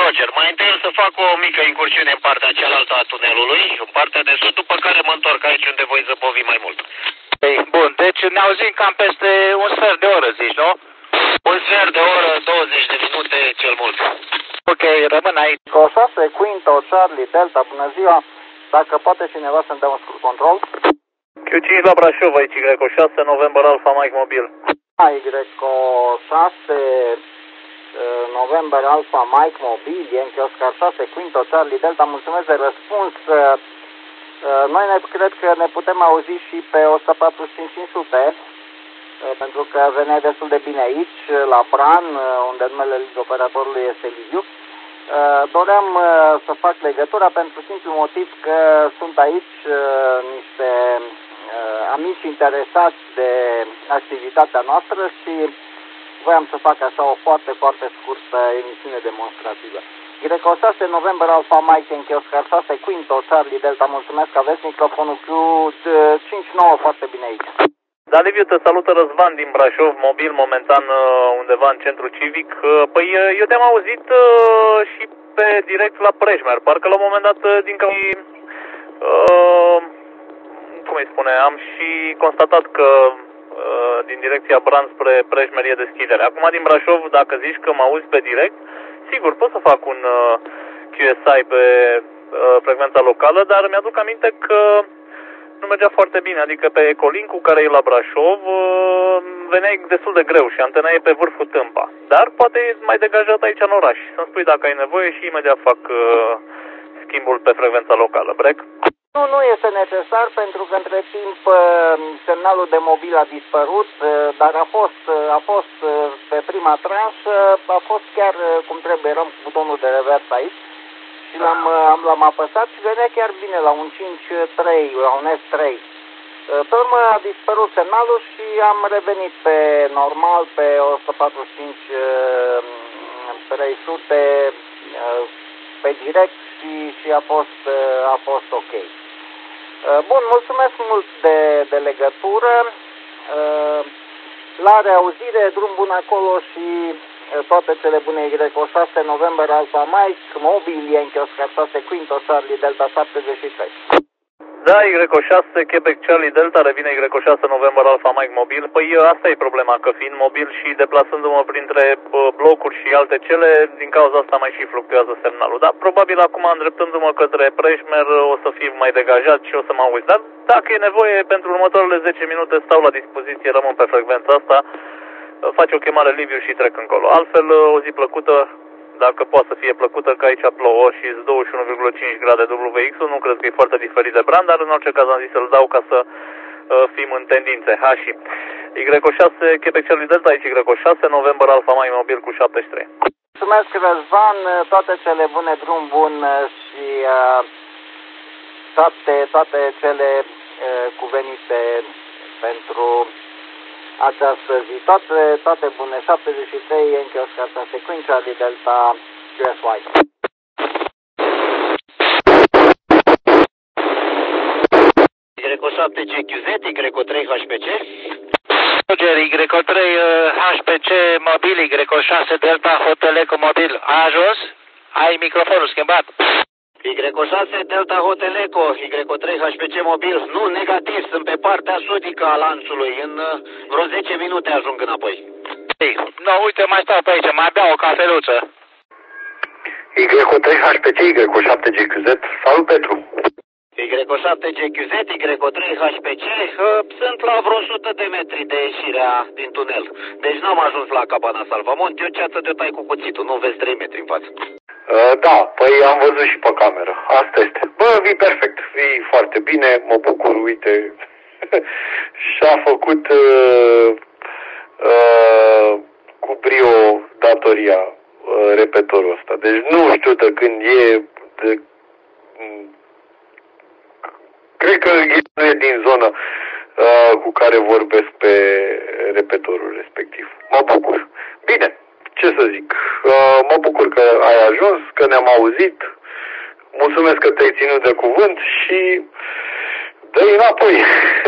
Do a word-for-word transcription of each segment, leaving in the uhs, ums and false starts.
Roger. Mai întâi o să fac o mică incursiune în partea cealaltă a tunelului, în partea de sud, după care mă întorc aici unde voi zăbovi mai mult. Bun, deci ne auzim cam peste un sfert de oră, zici, nu? Un sfert de oră, douăzeci de minute cel mult. Ok, rămân aici. Cu șase, Quinto, Charlie, Delta, bună ziua. Dacă poate cineva să-mi dea un scurt control. Q cinci la Brașov, aici Y șase, November Alpha Mike Mobil. Y șase, November Alpha Mike Mobil, Yankee Oscar șase, Quinto, Charlie, Delta, mulțumesc de răspuns. Noi ne, cred că ne putem auzi și pe o sută patruzeci și cinci cinci sute, pentru că venea destul de bine aici, la Bran, unde numele operatorului este Liviu. Doream să fac legătura pentru simplu motiv că sunt aici niște amici interesați de activitatea noastră și voiam să fac așa o foarte, foarte scurtă emisiune demonstrativă. Y șase, November Alpha Mike, Yankee Oscar șase, Quinto, Charlie, Delta, mulțumesc că aveți microfonul Q cinci nouă foarte bine aici. Da, Liviu, te salută Răzvan din Brașov, mobil momentan undeva în centru civic. Păi eu te-am auzit și pe direct la Prejmer, parcă la un moment dat din cam... Uh, cum îi spune, am și constatat că uh, din direcția Bran spre Prejmer e deschidere. Acum din Brașov, dacă zici că mă auzi pe direct, sigur, pot să fac un uh, Q S I pe uh, frecvența locală, dar mi-aduc aminte că nu mergea foarte bine, adică pe Ecolink-ul care e la Brașov uh, venea destul de greu și antena e pe vârful Tâmpa. Dar poate e mai degajat aici în oraș. Să-mi spui dacă ai nevoie și imediat fac uh, schimbul pe frecvența locală. Break? Nu, nu este necesar pentru că între timp semnalul de mobil a dispărut, dar a fost, a fost pe prima tranșă, a fost chiar cum trebuie, eram cu butonul de revers aici și l-am, l-am apăsat și venea chiar bine la un cinci trei, la un S trei. Pe urmă a dispărut semnalul și am revenit pe normal, pe o sută patruzeci și cinci trei sute, pe direct și, și a, fost, a fost ok. Bun, mulțumesc mult de, de legătură, la reauzire, drum bun acolo și toate cele bune. Y șase, November Alpha Mike, Mobil, Yankee Oscar șase, Quinto, Charlie, Delta șaptezeci și trei. Da, Y șase, Quebec, Charlie, Delta, revine Y șase, November Alpha Mike Mobil. Păi asta e problema, că fiind mobil și deplasându-mă printre blocuri și alte cele, din cauza asta mai și fluctuează semnalul. Dar probabil acum, îndreptându-mă către Prejmer, o să fiu mai degajat și o să mă auzi. Dar dacă e nevoie, pentru următoarele zece minute stau la dispoziție, rămân pe frecvența asta, faci o chemare Liviu și trec încolo. Altfel, o zi plăcută. Dacă poate să fie plăcută, că aici plouă și douăzeci și unu virgulă cinci grade W X-ul, nu cred că e foarte diferit de Bran, dar în orice caz am zis să-l dau ca să uh, fim în tendințe. Ha, și Y șase, Quebec Charlie Delta, aici Y șase, November Alpha Mike Mobil cu șaptezeci și trei. Mulțumesc, Răzvan, toate cele bune, drum bun și uh, toate, toate cele uh, cuvenite pentru această zi. Toate, toate bune, șaptezeci și trei, Yankee Oscar șase, Queen Charlie Delta, Q S Y. Y șapte G Q Z, Y trei H P C. Roger, Y trei H P C mobil, Y șase Delta Hotel Eco mobil. A ajuns? Ai microfonul schimbat? Y șase Delta Hotel Eco, Y trei H P C mobil. Nu, negativ, sunt pe partea sudică a lanțului. În vreo zece minute ajung înapoi. Ei, nu, uite, mai stau pe aici, mai beau o cafeluță. Y trei H P C, Y șapte G Q Z, salut Petru. Y șapte G Q Z, Y trei H P C, sunt la vreo o sută de metri de ieșirea din tunel. Deci n-am ajuns la cabana Salvamont, eu ceață de tai cu cuțitul, nu vezi trei metri în față. Uh, da, păi am văzut și pe cameră, asta este. Bă, vii perfect, vii foarte bine, mă bucur, uite, și-a făcut uh, uh, cu brio datoria uh, repetorul ăsta. Deci nu știu de când e, de, cred că nu e din zonă uh, cu care vorbesc pe repetorul respectiv. Mă bucur. Bine, ce să zic, uh, mă bucur că ai ajuns, că ne-am auzit, mulțumesc că te-ai ținut de cuvânt și dă-i înapoi,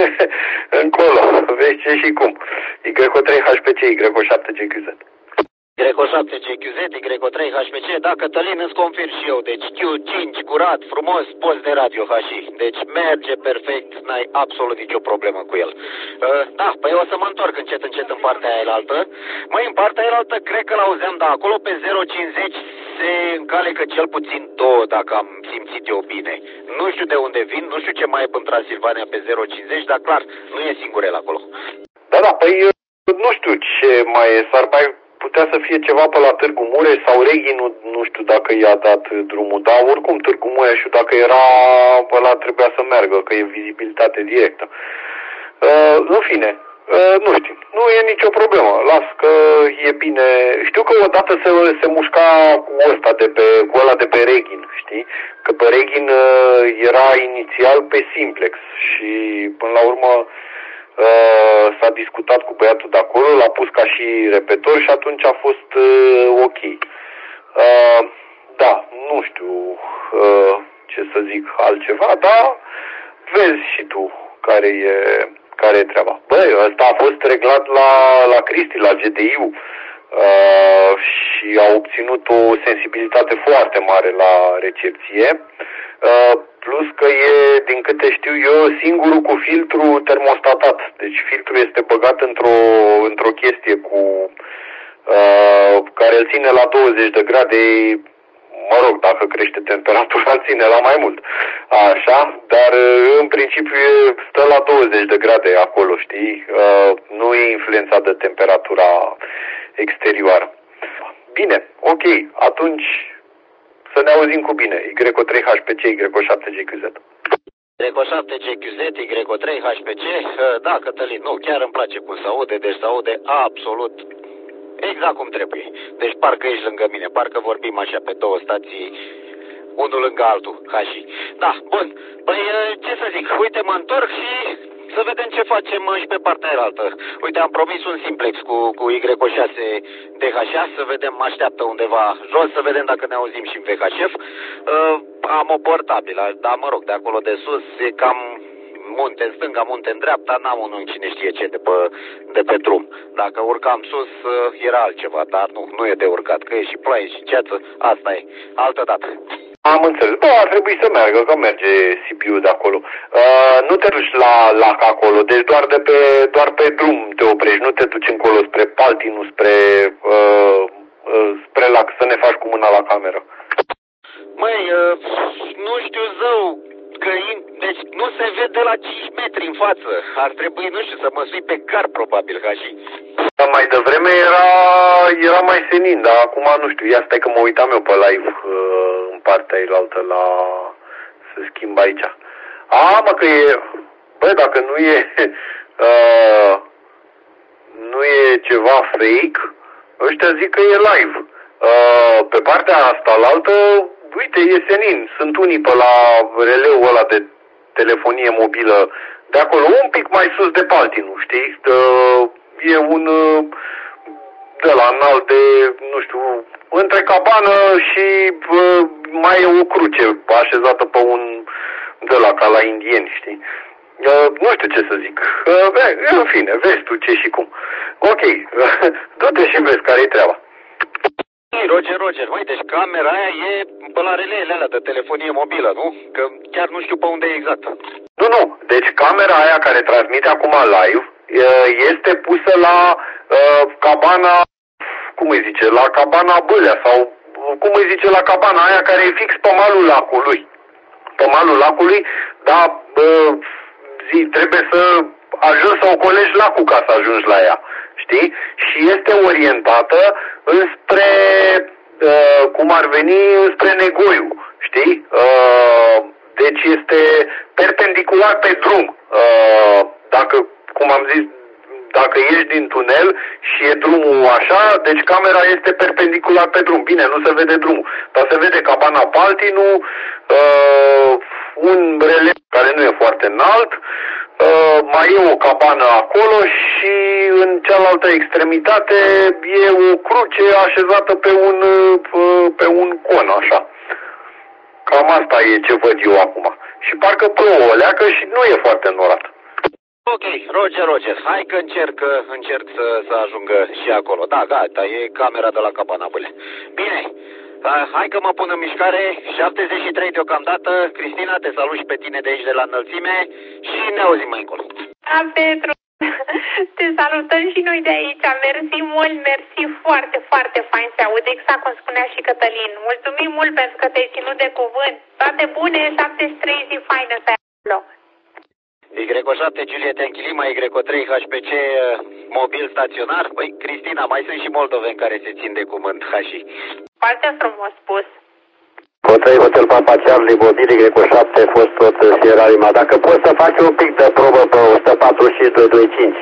încolo, vezi ce și cum. Y trei H P C, Y șapte G Q Z. Greco șapte G Q Z, Greco trei H P C, da, Cătălin, îți confirm și eu. Deci Q cinci curat, frumos, post de radio H I. Deci merge perfect, n-ai absolut nicio problemă cu el. Uh, da, păi o să mă întorc încet, încet în partea aia altă. Măi, în partea aia altă cred că l-auzeam, dar acolo pe zero cincizeci se încalecă cel puțin două, dacă am simțit eu bine. Nu știu de unde vin, nu știu ce mai e în Transilvania pe zero cincizeci, dar clar, nu e singur el acolo. Da, da, păi nu știu ce mai e, s-ar mai putea să fie ceva pe la Târgu Mureș sau Reghin, nu, nu știu dacă i-a dat drumul, dar oricum Târgu Mureș, dacă era pe la trebuia să meargă, că e vizibilitate directă. Uh, în fine, uh, nu știu, nu e nicio problemă, las că e bine. Știu că odată se, se mușca cu ăsta de pe, cu ăla de pe Reghin, știi? Că pe Reghin uh, era inițial pe Simplex și până la urmă Uh, s-a discutat cu băiatul de acolo, l-a pus ca și repetor și atunci a fost uh, ok. Uh, da, nu știu uh, ce să zic altceva, dar vezi și tu care e, care e treaba. Băi, ăsta a fost reglat la, la Cristi, la G D I-U uh, și a obținut o sensibilitate foarte mare la recepție. Uh, plus că e, din câte știu eu, singurul cu filtru termostatat. Deci filtrul este băgat într-o, într-o chestie cu uh, care îl ține la douăzeci de grade, mă rog, dacă crește temperatura, îl ține la mai mult. Așa, dar în principiu stă la douăzeci de grade acolo, știi? Uh, nu e influențat de temperatura exterioară. Bine, ok, atunci să ne auzim cu bine. Y trei H P C, Y șapte G Q Z. Y șapte G Q Z, Y trei H P C. Da, Cătălin, nu, chiar îmi place cum se aude, deci se aude absolut exact cum trebuie. Deci parcă ești lângă mine, parcă vorbim așa pe două stații, unul lângă altul, ca și. Da, bun. Păi ce să zic, uite, mă întorc și să vedem ce facem și pe partea aia. Uite, am promis un simplex cu, cu Y șase D H A, să vedem, mă așteaptă undeva jos, să vedem dacă ne auzim și în V H F. Uh, am o portabilă, dar mă rog, de acolo de sus e cam munte în stânga, munte în dreapta, n-am un cine știe ce de pe, de pe drum. Dacă urcam sus, uh, era altceva, dar nu, nu e de urcat, că e și ploaie și ceață, asta e, altă dată. Am înțeles. Da, ar trebui să meargă, că merge C P U de acolo. Uh, nu te duci la lac acolo, deci doar, de pe, doar pe drum te oprești, nu te duci încolo spre Paltinu, spre, uh, uh, spre lac, să ne faci cu mâna la cameră. Măi, uh, nu știu zău, că deci nu se vede la cinci metri în față. Ar trebui, nu știu, să mă sui pe gar probabil, ca și... Mai devreme era, era mai senin, dar acum nu știu, ia stai că mă uitam eu pe live uh, în partea ailaltă la... să schimb aici. A, mă, că e... Bă, dacă nu e... Uh, nu e ceva fake, ăștia zic că e live. Uh, pe partea asta, la altă, uite, e senin. Sunt unii pe la releul ăla de telefonie mobilă de acolo, un pic mai sus de Paltinu, știi? Uh, e un... Uh, de la înalt de, nu știu, între cabană și uh, mai e o cruce așezată pe un... de la ca la indieni, știi? Uh, nu știu ce să zic. Uh, în fine, vezi tu ce și cum. Ok, du-te și vezi care-i treaba. Roger, Roger, măi, deci camera aia e pe la releele alea de telefonie mobilă, nu? Că chiar nu știu pe unde e exact. Nu, nu, deci camera aia care transmite acum live este pusă la uh, cabana, cum îi zice, la cabana Bâlea sau cum îi zice, la cabana aia care e fix pe malul lacului. Pe malul lacului, dar uh, zi, trebuie să ajungi să ocolești lacul ca să ajungi la ea, știi? Și este orientată înspre, uh, cum ar veni, înspre Negoiu, știi? Uh, deci este perpendicular pe drum. Uh, dacă, cum am zis, dacă ieși din tunel și e drumul așa, deci camera este perpendicular pe drum. Bine, nu se vede drumul, dar se vede cabana Paltinu, uh, un releu care nu e foarte înalt, uh, mai e o cabană acolo și în cealaltă extremitate e o cruce așezată pe un, uh, pe un con, așa. Cam asta e ce văd eu acum. Și parcă plouă o leacă și nu e foarte înnorat. Ok, Roger, Roger, hai că încerc, încerc să, să ajungă și acolo. Da, gata, e camera de la cabana, băle. Bine, hai că mă pun în mișcare, șaptezeci și trei deocamdată. Cristina, te salut și pe tine de aici de la înălțime și ne auzim mai încolo. Da, Petru, te salutăm și noi de aici. Mersi mult, mersi, foarte, foarte fain se aude, exact cum spunea și Cătălin. Mulțumim mult pentru că te-ai ținut de cuvânt. Toate bune, șaptezeci și trei, zi faină să ai acolo. Y șapte Juliet Anchilima, Y trei H P C mobil staționar. Păi, Cristina, mai sunt și moldoveni care se țin de cuvânt, hași. Foarte frumos spus. Hotel Hotel Papa Charlie, mobil Y șapte, fost tot Sierra Lima. Dacă poți să faci un pic de probă pe o sută patruzeci și doi doi cinci.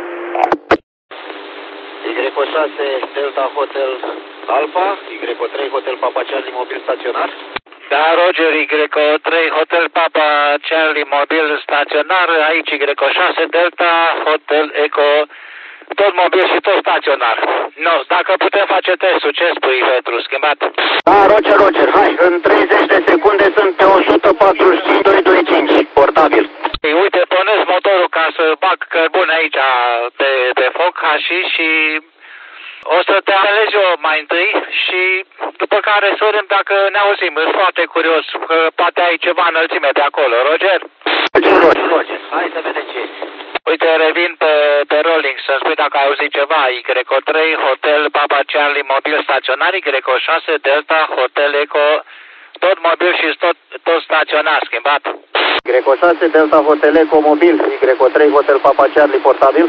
Y șase Delta Hotel Alpha, Y trei Hotel Papa Charlie, mobil staționar. Da, Roger, Y trei Hotel Papa Charlie, mobil staționar, aici Y șase Delta Hotel Eco, tot mobil și tot staționar. Nu, dacă putem face testul, ce spui, Petru, schimbat? Da, Roger, Roger, hai, în treizeci de secunde sunt pe o sută patruzeci și cinci doi doi cinci, portabil. Ei, uite, pornesc motorul ca să bag cărbune aici pe, pe foc, hași și o să te analizez eu mai întâi și după care să vedem dacă ne auzim. Sunt foarte curios, că poate ai ceva înălțime de acolo, Roger? Roger, Roger, Roger, hai să vedem ce este. Uite, revin pe, pe rolling să-mi spui dacă ai auzit ceva. Y trei Hotel Papa Charlie, mobil staționar, Y șase Delta Hotel Eco, tot mobil și tot, tot staționar, schimbat. Y șase Delta Hotel Eco mobil, Y trei Hotel Papa Charlie portabil.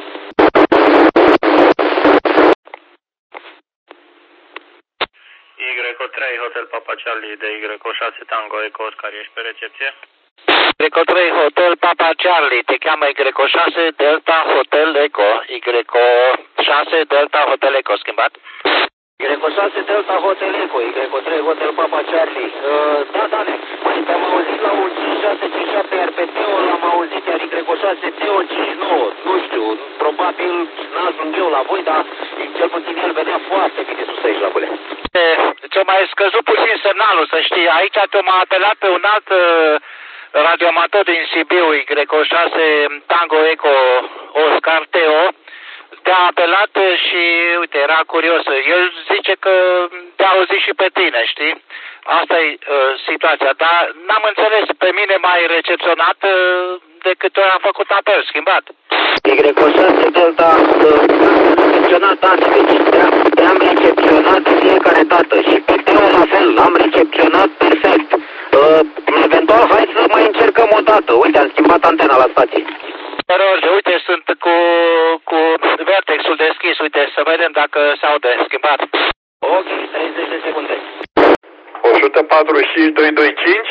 Y trei Hotel Papa Charlie de Y șase Tango Eco Oscar, ești pe recepție? Y trei Hotel Papa Charlie, te cheamă Y șase Delta Hotel Eco, Y șase Delta Hotel Eco, schimbat? Y șase Delta Hotel Eco, Y trei Hotel Papa Charlie. Uh, da, da, mai te-am auzit la un cinci șase cinci șapte, iar pe Teo l-am auzit, iar Y șase Teo cinci nouă. Nu știu, probabil n-ajung eu la voi, dar cel puțin el vedea foarte bine sus aici la bule. Ți-a mai scăzut puțin semnalul, să știi. Aici te-am apelat pe un alt uh, radioamator din Sibiu, Y șase Tango Eco Oscar Teo. Te-a apelat și, uite, era curios. El zice că te-a auzit și pe tine, știi? Asta e uh, situația. Dar n-am înțeles, pe mine m-ai recepționat uh, de câte ori am făcut apel, schimbat. Y șase Delta, uh, recepționat, da, deci te-am recepționat de fiecare dată și pe Teo la fel, l-am recepționat perfect. Uh, eventual, hai să mai încercăm o dată. Uite, am schimbat antena la stație. Roger, uite, sunt cu, cu vertexul deschis, uite, să vedem dacă se aude schimbat. Ok, treizeci de secunde. o sută patruzeci și cinci doi doi cinci?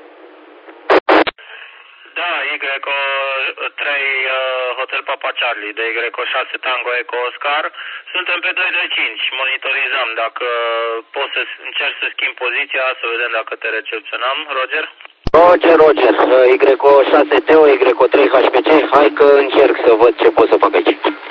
Da, Y trei Hotel Papa Charlie de Y șase Tango Eco Oscar. Suntem pe doi doi cinci, monitorizăm. Dacă poți să încerci să schimbi poziția, să vedem dacă te recepționăm. Roger? Roger, Roger, Y șase Teo, Y trei H P C, hai că încerc să văd ce pot să fac aici.